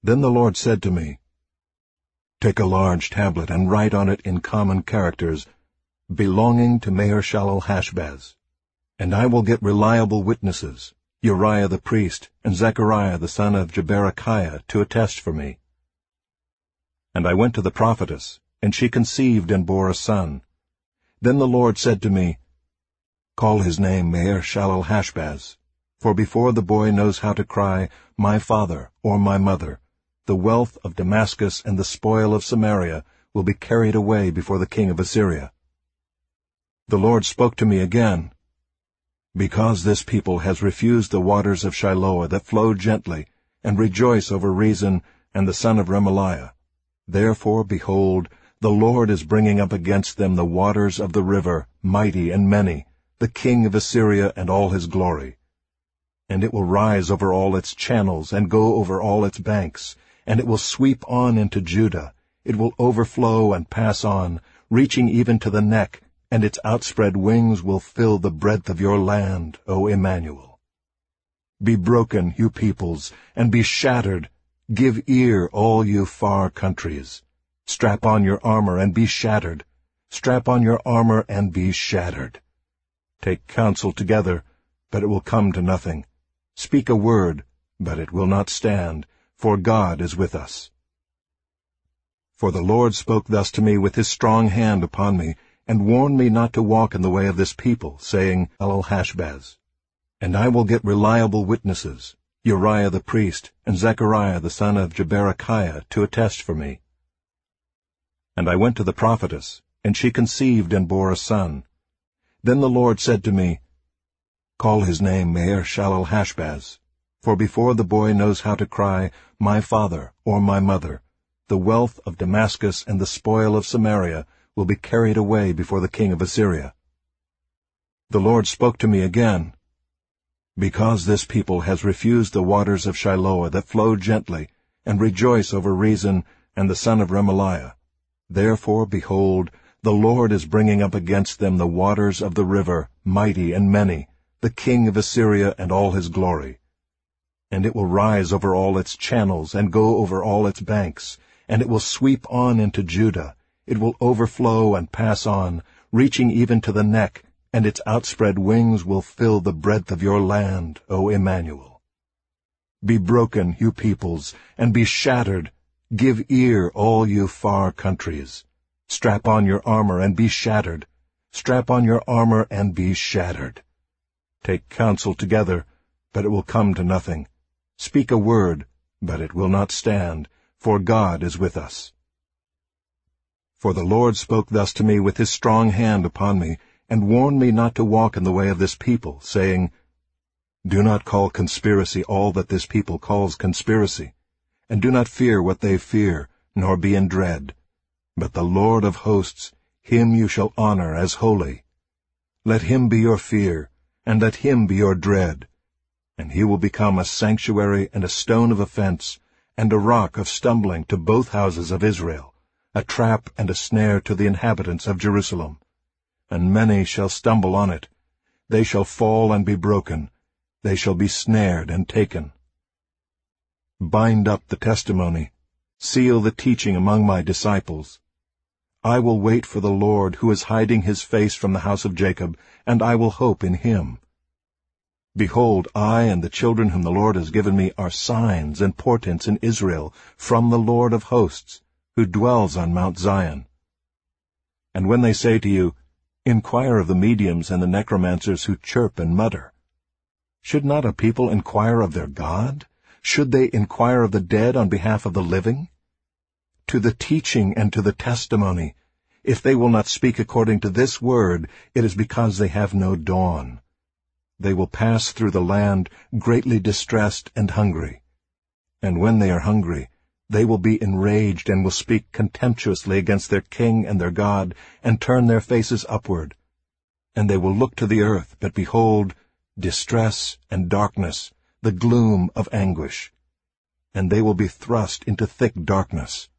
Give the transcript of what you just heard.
Then the Lord said to me, "Take a large tablet and write on it in common characters, 'Belonging to Maher-shalal-hash-baz.' And I will get reliable witnesses, Uriah the priest and Zechariah the son of Jeberechiah, to attest for me." And I went to the prophetess, and she conceived and bore a son. Then the Lord said to me, "Call his name Maher-shalal-hash-baz, for before the boy knows how to cry, 'My father,' or 'my mother,' the wealth of Damascus and the spoil of Samaria will be carried away before the king of Assyria." The Lord spoke to me again, "Because this people has refused the waters of Shiloah that flow gently, and rejoice over Rezin and the son of Remaliah, therefore, behold, the Lord is bringing up against them the waters of the river, mighty and many, the king of Assyria and all his glory. And it will rise over all its channels and go over all its banks, and it will sweep on into Judah. It will overflow and pass on, reaching even to the neck, and its outspread wings will fill the breadth of your land, O Emmanuel. Be broken, you peoples, and be shattered. Give ear, all you far countries. Strap on your armor and be shattered. Strap on your armor and be shattered. Take counsel together, but it will come to nothing. Speak a word, but it will not stand, for God is with us." For the Lord spoke thus to me with his strong hand upon me, and warned me not to walk in the way of this people, saying, Maher-shalal-hash-baz. And I will get reliable witnesses, Uriah the priest and Zechariah the son of Jeberechiah, to attest for me. And I went to the prophetess, and she conceived and bore a son. Then the Lord said to me, "Call his name Maher-shalal-hash-baz, for before the boy knows how to cry, 'My father,' or 'my mother,' the wealth of Damascus and the spoil of Samaria will be carried away before the king of Assyria." The Lord spoke to me again, "Because this people has refused the waters of Shiloah that flow gently, and rejoice over Rezin and the son of Remaliah, therefore, behold, the Lord is bringing up against them the waters of the river, mighty and many, the king of Assyria and all his glory. And it will rise over all its channels and go over all its banks, and it will sweep on into Judah. It will overflow and pass on, reaching even to the neck, and its outspread wings will fill the breadth of your land, O Emmanuel. Be broken, you peoples, and be shattered. Give ear, all you far countries. Strap on your armor and be shattered. Strap on your armor and be shattered. Take counsel together, but it will come to nothing. Speak a word, but it will not stand, for God is with us." For the Lord spoke thus to me with his strong hand upon me, and warned me not to walk in the way of this people, saying, "Do not call conspiracy all that this people calls conspiracy, and do not fear what they fear, nor be in dread. But the Lord of hosts, him you shall honor as holy. Let him be your fear, and let him be your dread. And he will become a sanctuary and a stone of offense, and a rock of stumbling to both houses of Israel, a trap and a snare to the inhabitants of Jerusalem. And many shall stumble on it. They shall fall and be broken. They shall be snared and taken. Bind up the testimony. Seal the teaching among my disciples. I will wait for the Lord, who is hiding his face from the house of Jacob, and I will hope in him. Behold, I and the children whom the Lord has given me are signs and portents in Israel from the Lord of hosts, who dwells on Mount Zion. And when they say to you, 'Inquire of the mediums and the necromancers who chirp and mutter,' should not a people inquire of their God? Should they inquire of the dead on behalf of the living? To the teaching and to the testimony. If they will not speak according to this word, it is because they have no dawn. They will pass through the land greatly distressed and hungry. And when they are hungry, they will be enraged and will speak contemptuously against their king and their God, and turn their faces upward. And they will look to the earth, but behold, distress and darkness, the gloom of anguish. And they will be thrust into thick darkness.